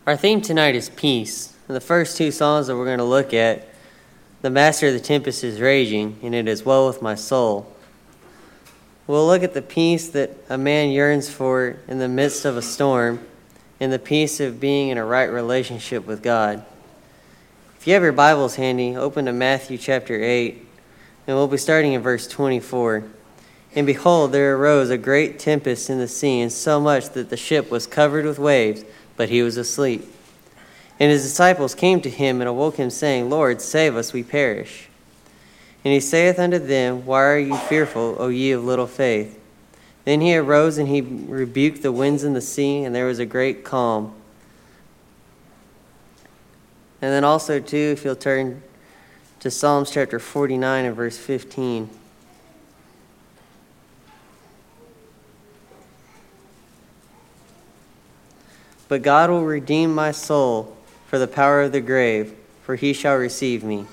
Our theme tonight is peace. And the first two songs that we're going to look at, The Master of the Tempest is Raging, and It Is Well With My Soul. We'll look at the peace that a man yearns for in the midst of a storm, and the peace of being in a right relationship with God. If you have your Bibles handy, open to Matthew chapter 8, and we'll be starting in verse 24. And behold, there arose a great tempest in the sea, and so much that the ship was covered with waves, but he was asleep. And his disciples came to him and awoke him, saying, Lord, save us, we perish. And he saith unto them, Why are ye fearful, O ye of little faith? Then he arose and he rebuked the winds and the sea, and there was a great calm. And then also, too, if you'll turn to Psalms chapter 49 and verse 15. But God will redeem my soul for the power of the grave, for he shall receive me.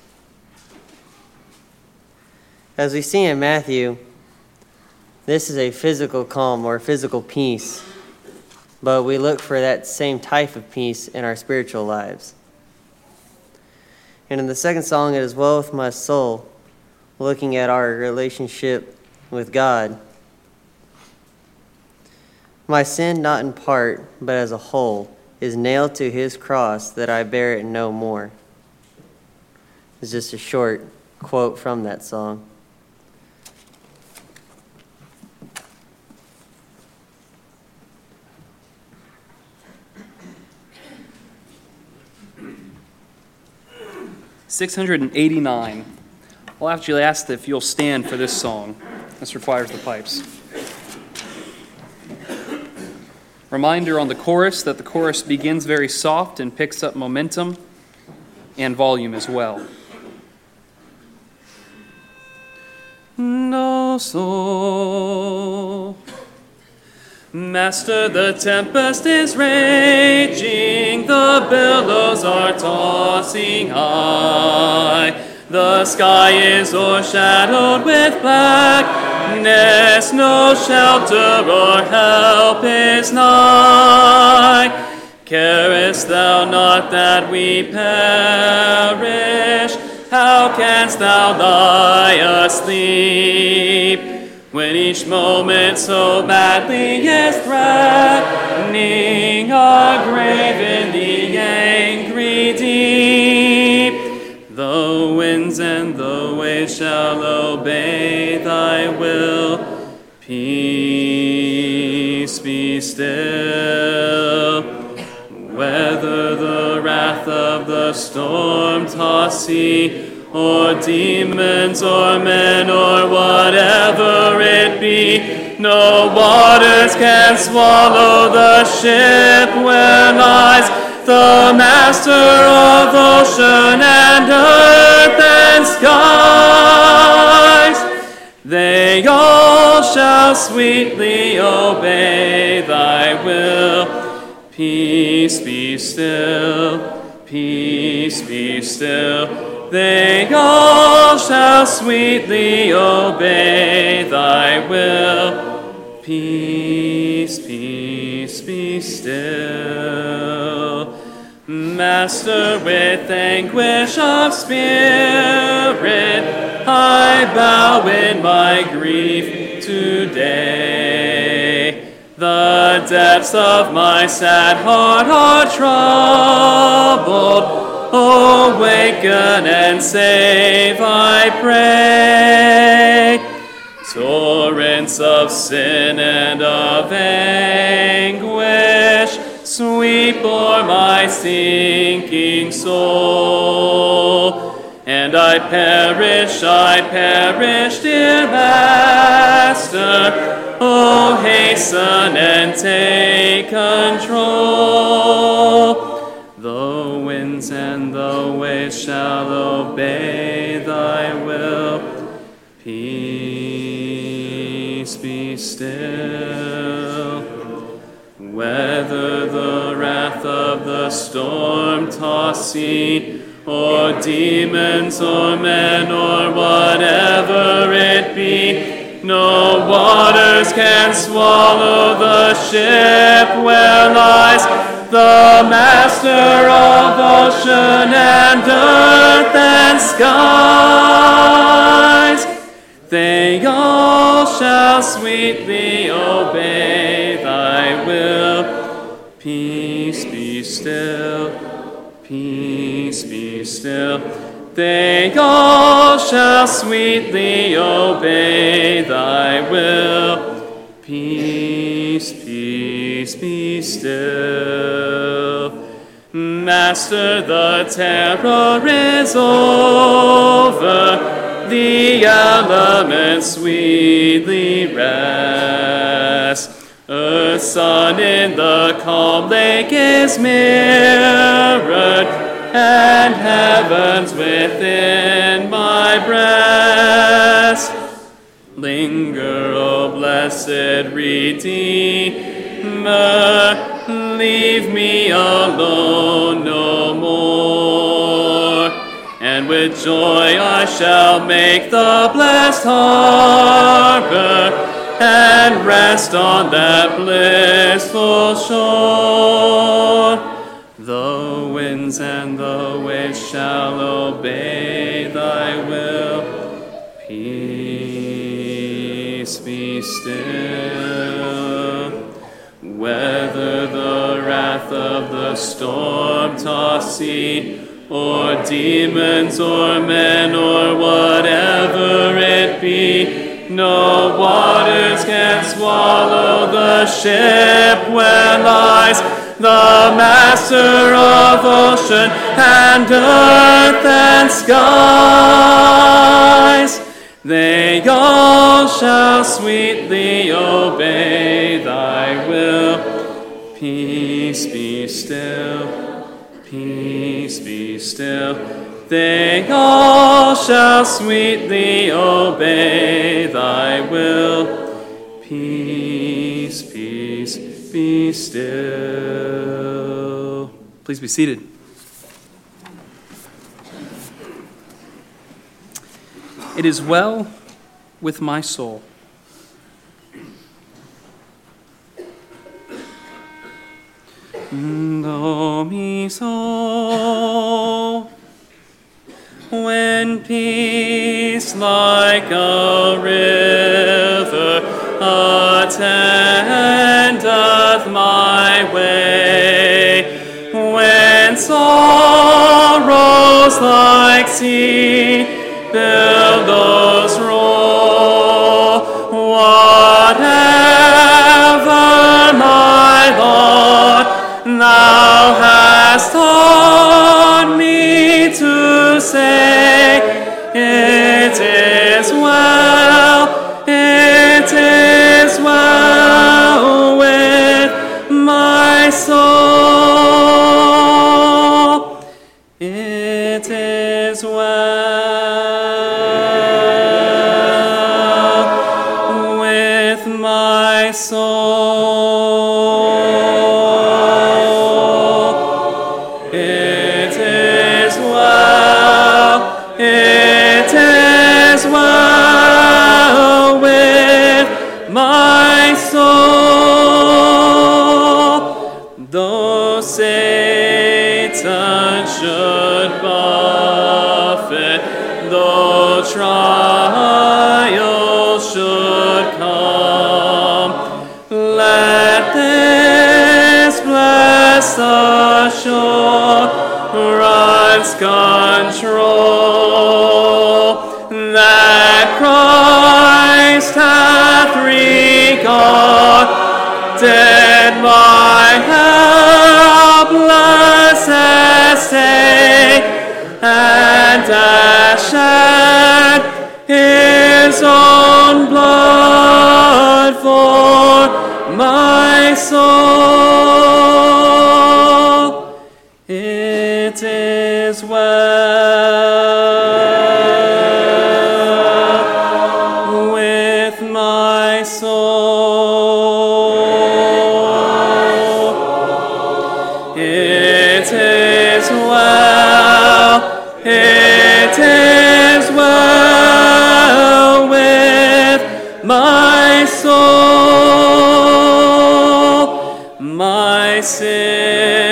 As we see in Matthew, this is a physical calm or physical peace, but we look for that same type of peace in our spiritual lives. And in the second song, It Is Well With My Soul, looking at our relationship with God. My sin, not in part, but as a whole, is nailed to his cross, that I bear it no more. It's just a short quote from that song. (689). I'll actually ask if you'll stand for this song. This requires the pipes. Reminder on the chorus that the chorus begins very soft and picks up momentum and volume as well. No soul. Master, the tempest is raging, the billows are tossing high. The sky is o'ershadowed with blackness, no shelter or help is nigh. Carest thou not that we perish? How canst thou lie asleep? When each moment so badly is threatening a grave in the angry deep, the winds and the waves shall obey thy will. Peace, be still. Whether the wrath of the storm-tossed sea, or demons, or men, or whatever it be, no waters can swallow the ship where lies the Master of ocean and earth and skies. They all shall sweetly obey thy will. Peace, be still. Peace, be still. They all shall sweetly obey thy will. Peace, peace, be still. Master, with anguish of spirit, I bow in my grief today. The depths of my sad heart are troubled. Awaken and save, I pray. Torrents of sin and of anguish sweep o'er my sinking soul. And I perish, dear Master. Oh, hasten and take control. The winds and the waves shall obey thy will. Peace, be still. Whether the wrath of the storm-tossed sea, or demons, or men, or whatever it be, no waters can swallow the ship where lies the master of ocean and earth and skies. They all shall sweetly obey thy will. Peace be still, peace be still. They all shall sweetly obey thy will. Peace, peace, be still. Master, the terror is over. The elements sweetly rest. Earth's sun in the calm lake is mirrored, and heavens within my breast. Linger, O blessed Redeemer, leave me alone no more. And with joy I shall make the blessed harbor, and rest on that blissful shore. The winds and the waves shall obey thy will. Peace be still. Whether the wrath of the storm-tossed sea, or demons, or men, or whatever it be, no waters can swallow the ship where lies the master of ocean and earth and skies. They all shall sweetly obey thy will. Peace be still, peace be still. They all shall sweetly obey thy will. Peace, peace, be still. Please be seated. It is well with my soul. Do mi so. When peace like a river attendeth my way, when sorrows like sea billows roll, whatever my Lord thou hast taught me to say, it is well with my soul. It is well with my soul. It is well with my soul. Though Satan should buffet, though trials should come, let this blessed assurance control that Christ hath regarded my helpless estate, and hath shed his own blood for my soul. It is well with my soul. It is well with my soul. My sin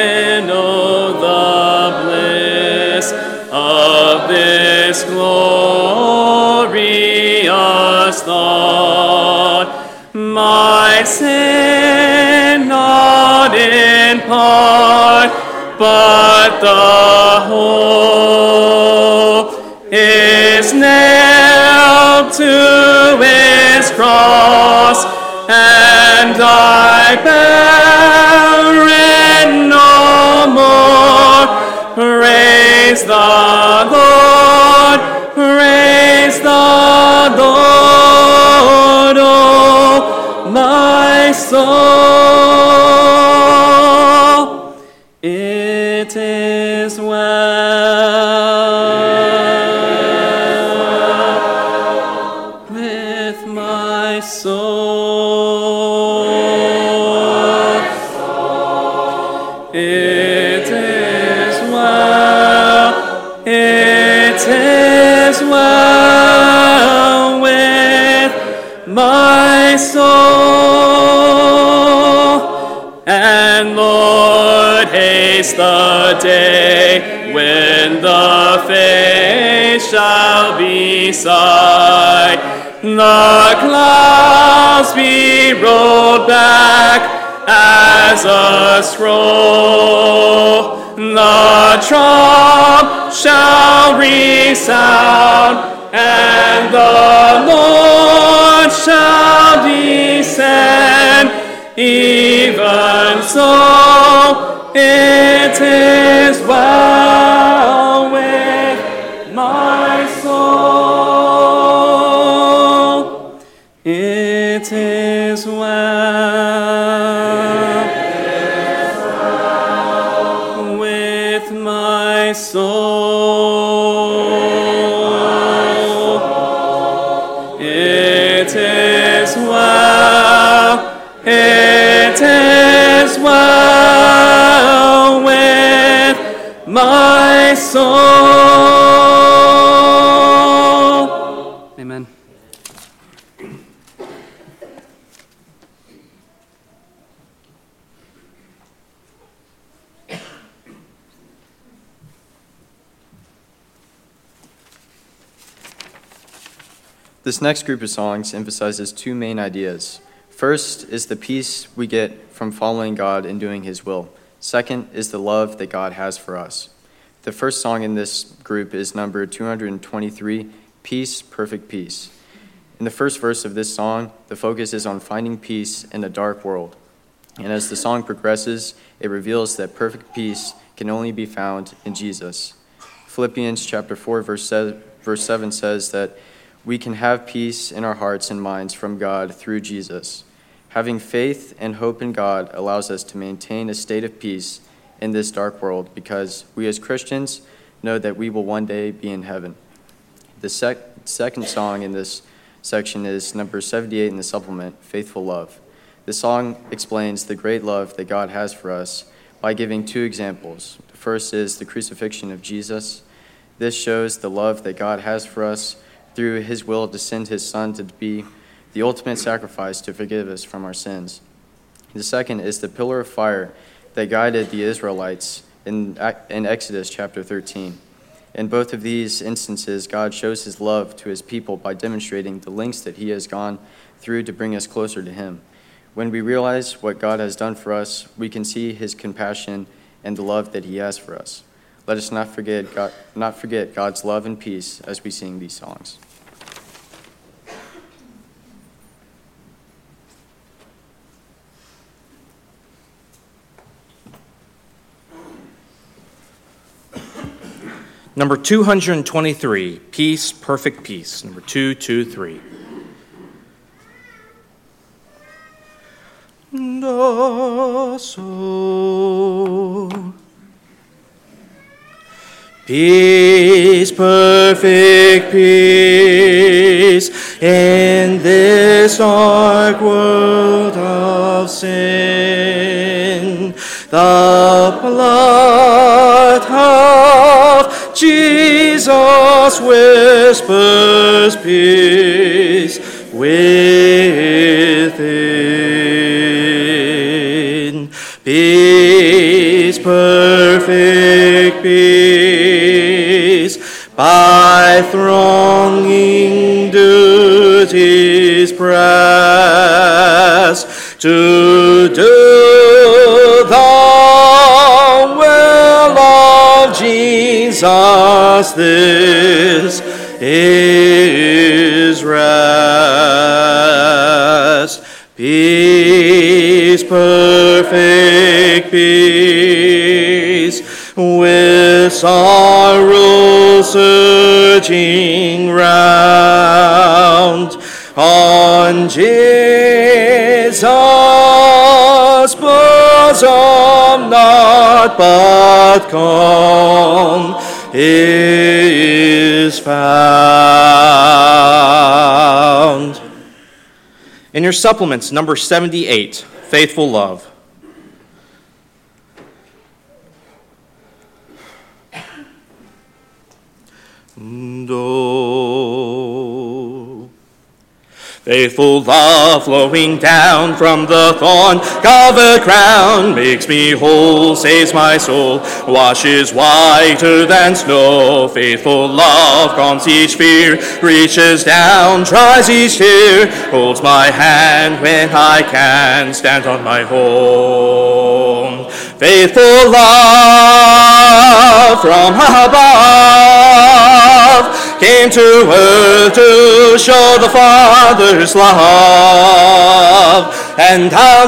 I sin not in part, but the whole is nailed to his cross, and I bear it no more. Praise the Lord, praise the Lord, oh my soul. It is well with my soul. It is well. It is well with my soul. And Lord, haste the day when the face shall be sight, the clouds be rolled back as a scroll, the trump shall resound, and the Lord shall descend. Even so, it is well with my soul. It is well with my soul. It is well. It is well with my soul. Amen. This next group of songs emphasizes two main ideas. First is the peace we get from following God and doing His will. Second is the love that God has for us. The first song in this group is number 223, Peace, Perfect Peace. In the first verse of this song, the focus is on finding peace in a dark world. And as the song progresses, it reveals that perfect peace can only be found in Jesus. Philippians chapter 4, verse 7 says that we can have peace in our hearts and minds from God through Jesus. Having faith and hope in God allows us to maintain a state of peace in this dark world because we as Christians know that we will one day be in heaven. The second song in this section is number 78 in the supplement, Faithful Love. The song explains the great love that God has for us by giving two examples. The first is the crucifixion of Jesus. This shows the love that God has for us through His will to send His Son to be the ultimate sacrifice to forgive us from our sins. The second is the pillar of fire that guided the Israelites in Exodus chapter 13. In both of these instances, God shows His love to His people by demonstrating the lengths that He has gone through to bring us closer to Him. When we realize what God has done for us, we can see His compassion and the love that He has for us. Let us not forget God's love and peace as we sing these songs. Number 223, Peace, Perfect Peace. Number 223. Peace, perfect peace, in this dark world of sin. The blood of Jesus whispers peace within. Peace, perfect peace, by thronging duties pressed, To do the will of Jesus, this is rest. Peace, perfect peace, with sorrow surging round. On Jesus' bosom, naught but calm is found. In your supplements, number 78, Faithful Love. Faithful love flowing down from the thorn of a crown makes me whole, saves my soul, washes whiter than snow. Faithful love calms each fear, reaches down, dries each tear, holds my hand when I can stand on my own. Faithful love from above came to earth to show the Father's love, and I'll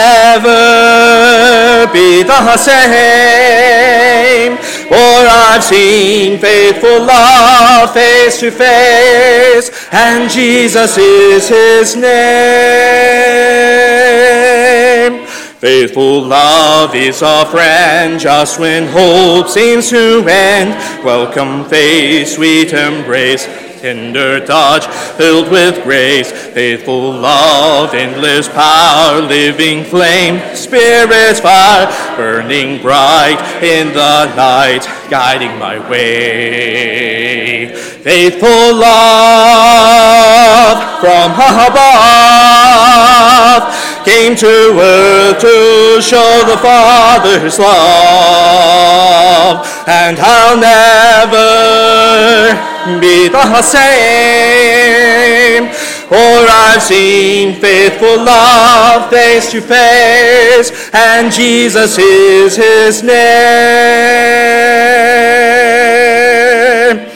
never be the same, for I've seen faithful love face to face, and Jesus is his name. Faithful love is a friend just when hope seems to end. Welcome face, sweet embrace, tender touch filled with grace. Faithful love, endless power, living flame, Spirit's fire, burning bright in the night, guiding my way. Faithful love from above came to earth to show the Father's love, and I'll never be the same, for I've seen faithful love face to face, and Jesus is his name.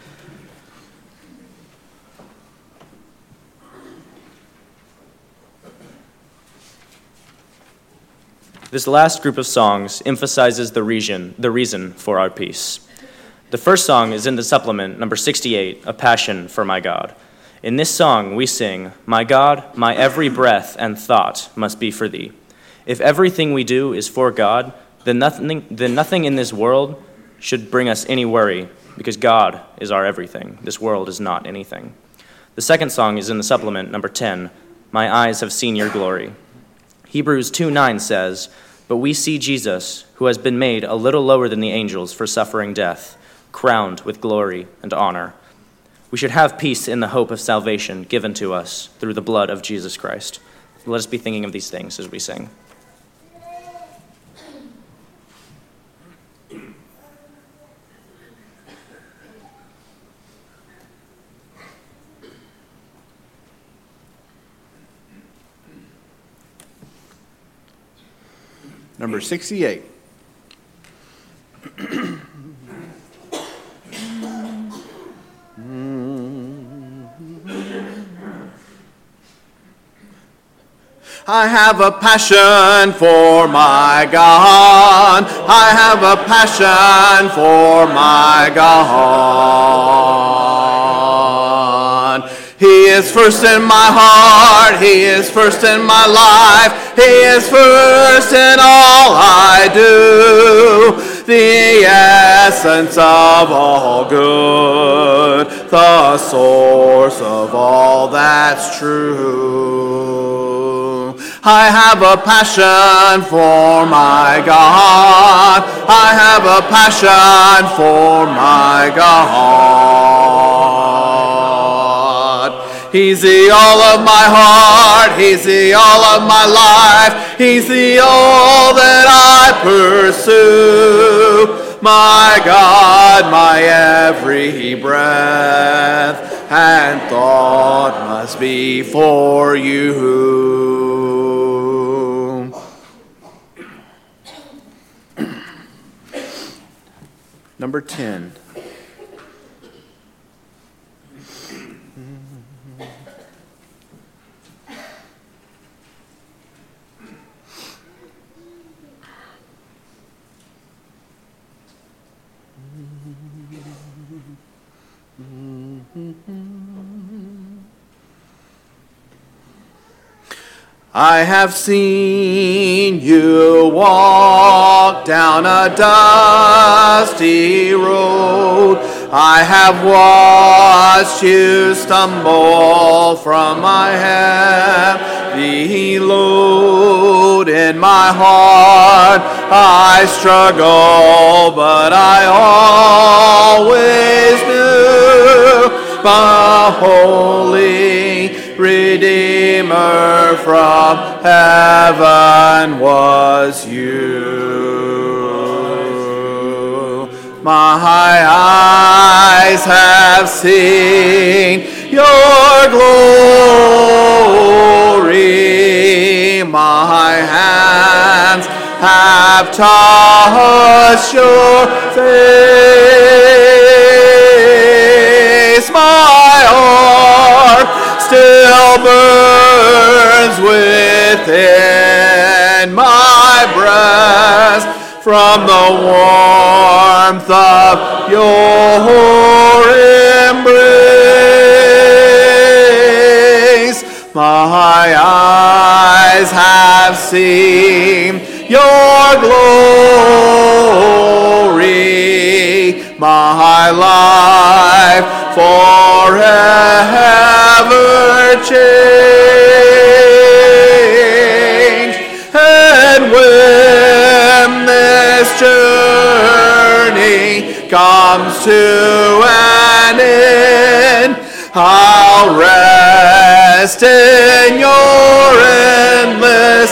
This last group of songs emphasizes the reason for our peace. The first song is in the supplement, number 68, A Passion for My God. In this song, we sing, "My God, my every breath and thought must be for thee." If everything we do is for God, then nothing in this world should bring us any worry, because God is our everything. This world is not anything. The second song is in the supplement, number 10, "My eyes have seen your glory." Hebrews 2:9 says, "But we see Jesus, who has been made a little lower than the angels for suffering death, crowned with glory and honor." We should have peace in the hope of salvation given to us through the blood of Jesus Christ. Let us be thinking of these things as we sing. Number 68. I have a passion for my God. I have a passion for my God. He is first in my heart. He is first in my life. He is first in all I do. The essence of all good, the source of all that's true. I have a passion for my God. I have a passion for my God. He's the all of my heart. He's the all of my life. He's the all that I pursue. My God, my every breath and thought must be for you. number 10. I have seen you walk down a dusty road. I have watched you stumble from my heavy load. In my heart I struggle, but I always knew my holy Redeemer from heaven was you. My eyes have seen your glory. My hands have touched your face. My heart still burns within my breast from the warmth of your embrace. My eyes have seen your glory. My life forever changed. And when this journey comes to an end, I'll rest in your endless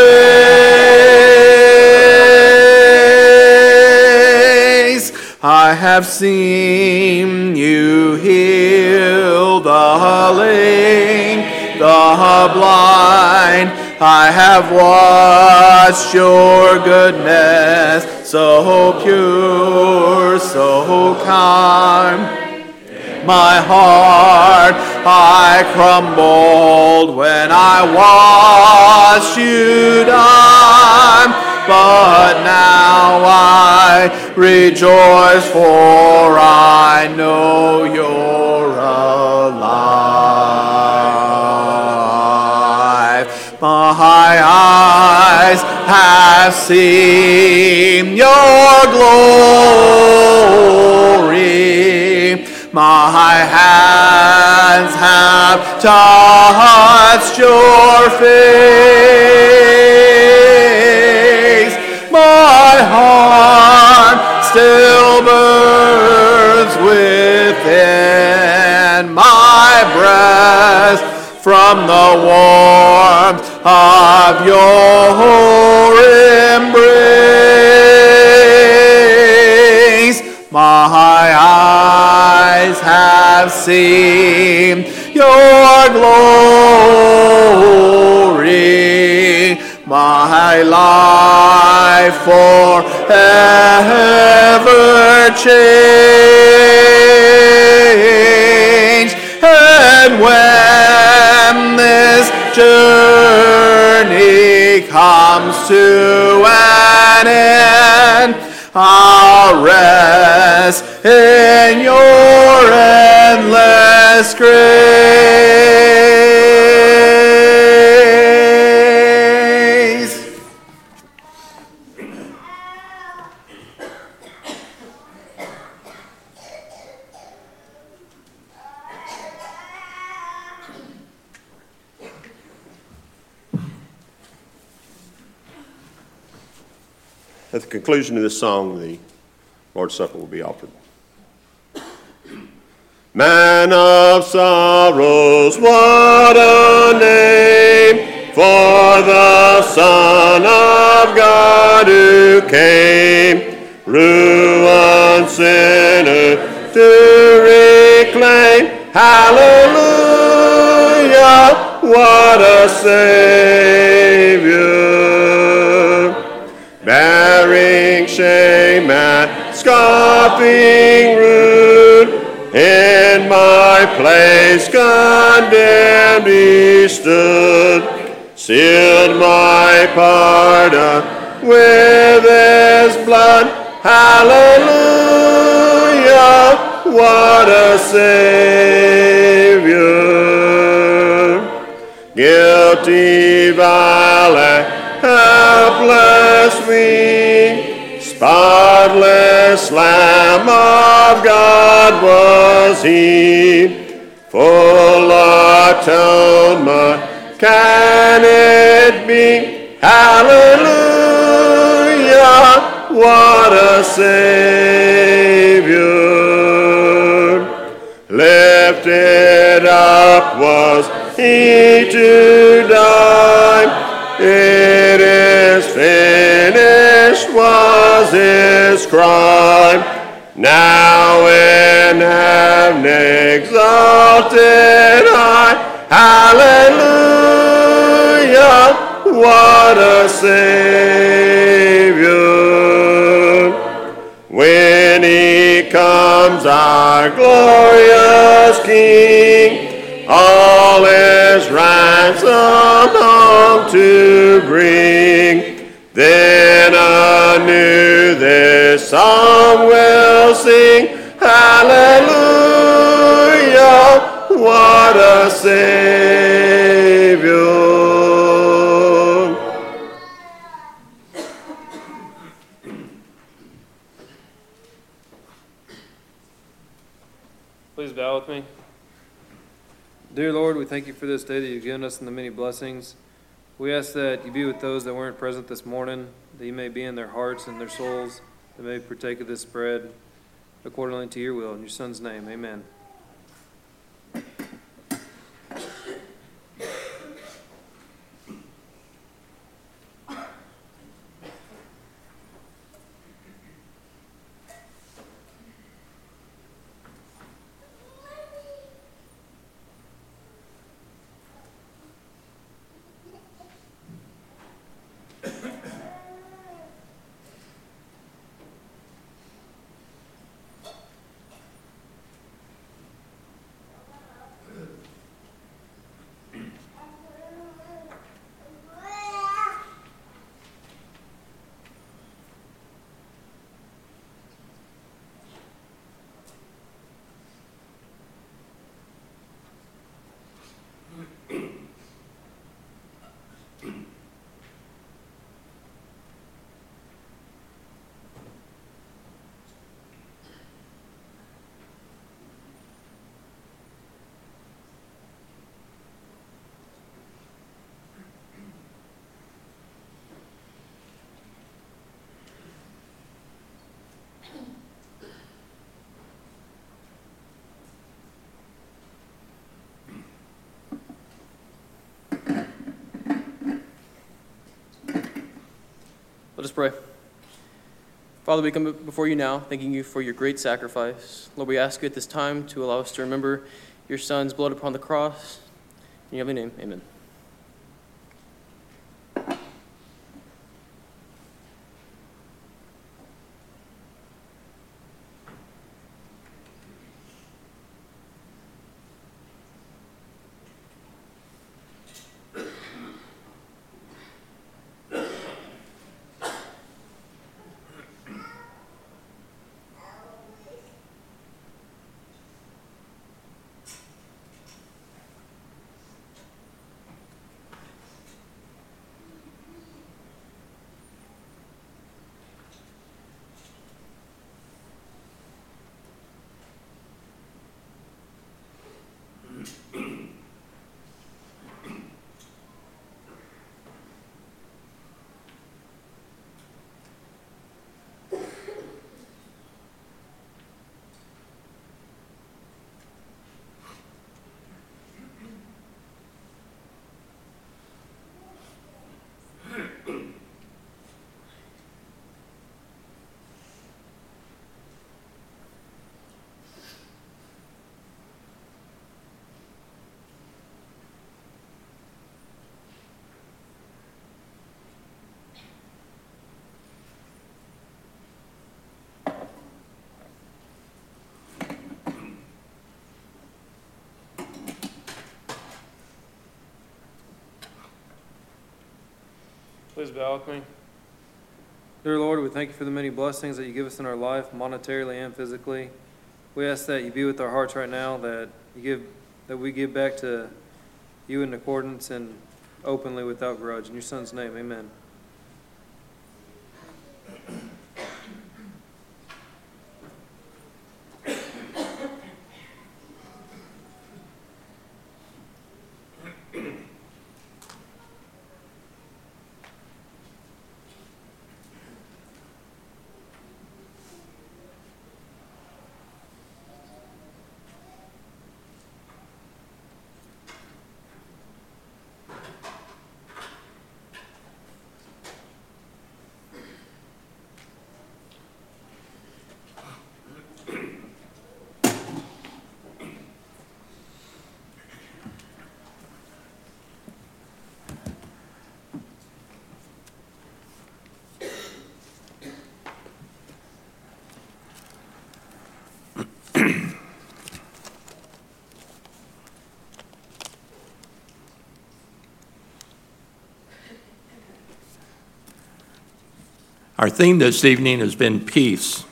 grace. I have seen you heal the lame, the blind. I have watched your goodness, so pure, so kind. My heart, I crumbled when I watched you die, but now I rejoice, for I know you're alive. My eyes have seen your glory. My hands have touched your face. My heart still burns within my breast from the warmth of your embrace. My eyes have seen your glory. My life forever changed. And when this journey comes to an end, I'll rest in your endless grace. At the conclusion of this song, the Lord's Supper will be offered. Man of sorrows, what a name for the Son of God who came, ruined sinner to reclaim. Hallelujah, what a Savior, bearing shame and scar scoffing rude, in my place condemned he stood, sealed my pardon with his blood. Hallelujah, what a Savior. Guilty, vile, and helpless we, spotless Lamb of God was he. Full atonement can it be? Hallelujah, what a Savior. Lifted up was he to die. It is finished was his crime. Now in heaven exalted high. Hallelujah, what a Savior. When he comes, our glorious King, all his ransom home to bring, then anew this song will sing. Hallelujah, what a Savior. Please bow with me. Dear Lord, we thank you for this day that you've given us and the many blessings. We ask that you be with those that weren't present this morning, that you may be in their hearts and their souls, that may partake of this bread accordingly to your will. In your Son's name, amen. Let us pray. Father, we come before you now, thanking you for your great sacrifice. Lord, we ask you at this time to allow us to remember your Son's blood upon the cross. In your holy name, amen. Please bow with me. Dear Lord, we thank you for the many blessings that you give us in our life, monetarily and physically. We ask that you be with our hearts right now, that we give back to you in accordance and openly without grudge. In your Son's name, amen. Our theme this evening has been peace.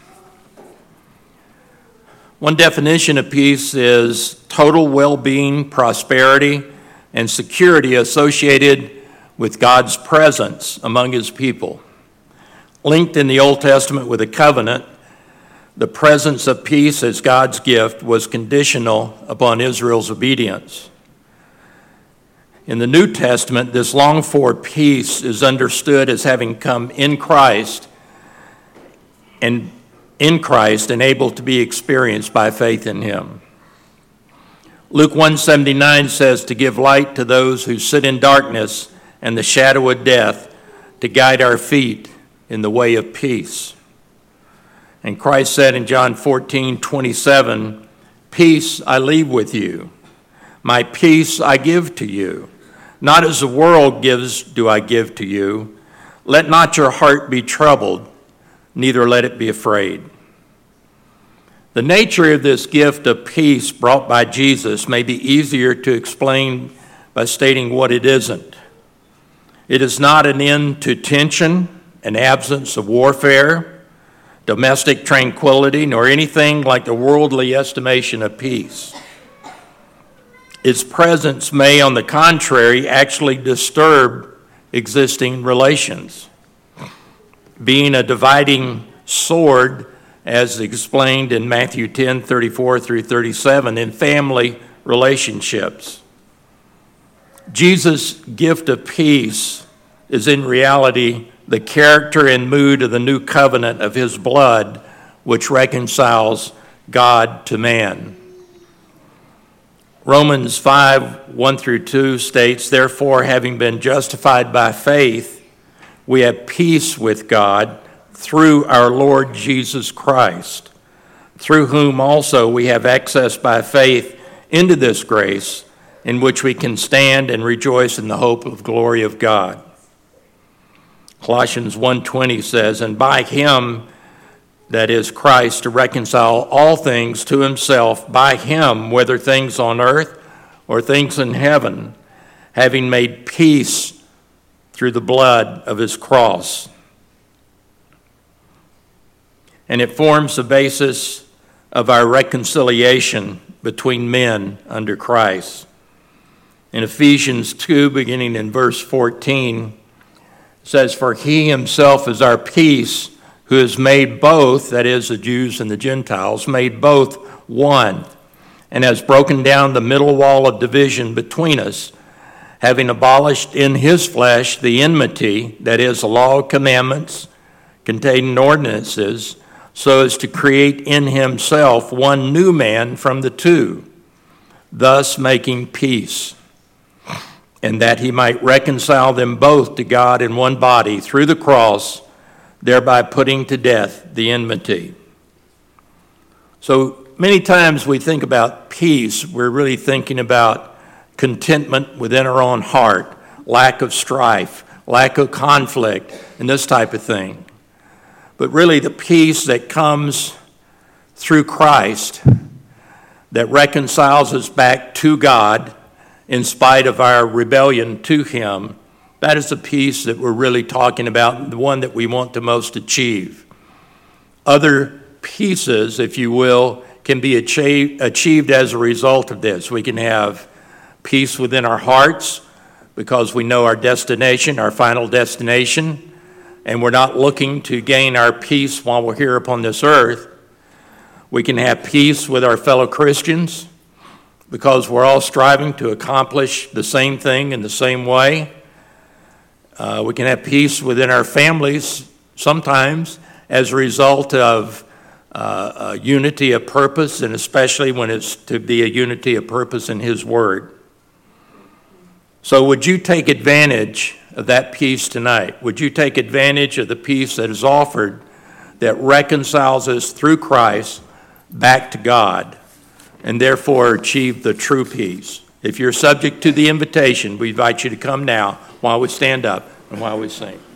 One definition of peace is total well-being, prosperity, and security associated with God's presence among his people. Linked in the Old Testament with a covenant, the presence of peace as God's gift was conditional upon Israel's obedience. In the New Testament, this longed-for peace is understood as having come in Christ and able to be experienced by faith in him. Luke 1:79 says to give light to those who sit in darkness and the shadow of death, to guide our feet in the way of peace. And Christ said in John 14:27, "Peace I leave with you, my peace I give to you. Not as the world gives do I give to you. Let not your heart be troubled, neither let it be afraid." The nature of this gift of peace brought by Jesus may be easier to explain by stating what it isn't. It is not an end to tension, an absence of warfare, domestic tranquility, nor anything like the worldly estimation of peace. Its presence may, on the contrary, actually disturb existing relations, being a dividing sword, as explained in Matthew 10:34 through 37, in family relationships. Jesus' gift of peace is in reality the character and mood of the new covenant of his blood, which reconciles God to man. Romans 5:1 through 2 states, "Therefore, having been justified by faith, we have peace with God through our Lord Jesus Christ, through whom also we have access by faith into this grace, in which we can stand and rejoice in the hope of the glory of God." Colossians 1:20 says, "And by him," that is Christ, "to reconcile all things to himself, by him, whether things on earth or things in heaven, having made peace through the blood of his cross." And it forms the basis of our reconciliation between men under Christ. In Ephesians 2, beginning in verse 14, it says, "For he himself is our peace, who has made both," that is, the Jews and the Gentiles, "made both one, and has broken down the middle wall of division between us, having abolished in his flesh the enmity," that is, the law of commandments containing ordinances, "so as to create in himself one new man from the two, thus making peace, and that he might reconcile them both to God in one body through the cross, thereby putting to death the enmity." So many times we think about peace, we're really thinking about contentment within our own heart, lack of strife, lack of conflict, and this type of thing. But really the peace that comes through Christ, that reconciles us back to God in spite of our rebellion to him, that is the peace that we're really talking about, the one that we want to most achieve. Other pieces, if you will, can be achieved as a result of this. We can have peace within our hearts because we know our destination, our final destination, and we're not looking to gain our peace while we're here upon this earth. We can have peace with our fellow Christians because we're all striving to accomplish the same thing in the same way. We can have peace within our families sometimes as a result of a unity of purpose, and especially when it's to be a unity of purpose in His Word. So would you take advantage of that peace tonight? Would you take advantage of the peace that is offered that reconciles us through Christ back to God, and therefore achieve the true peace? If you're subject to the invitation, we invite you to come now while we stand up and while we sing.